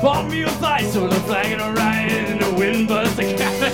Bought me a vice with a flag and a riot, and the wind buzzed the cabin.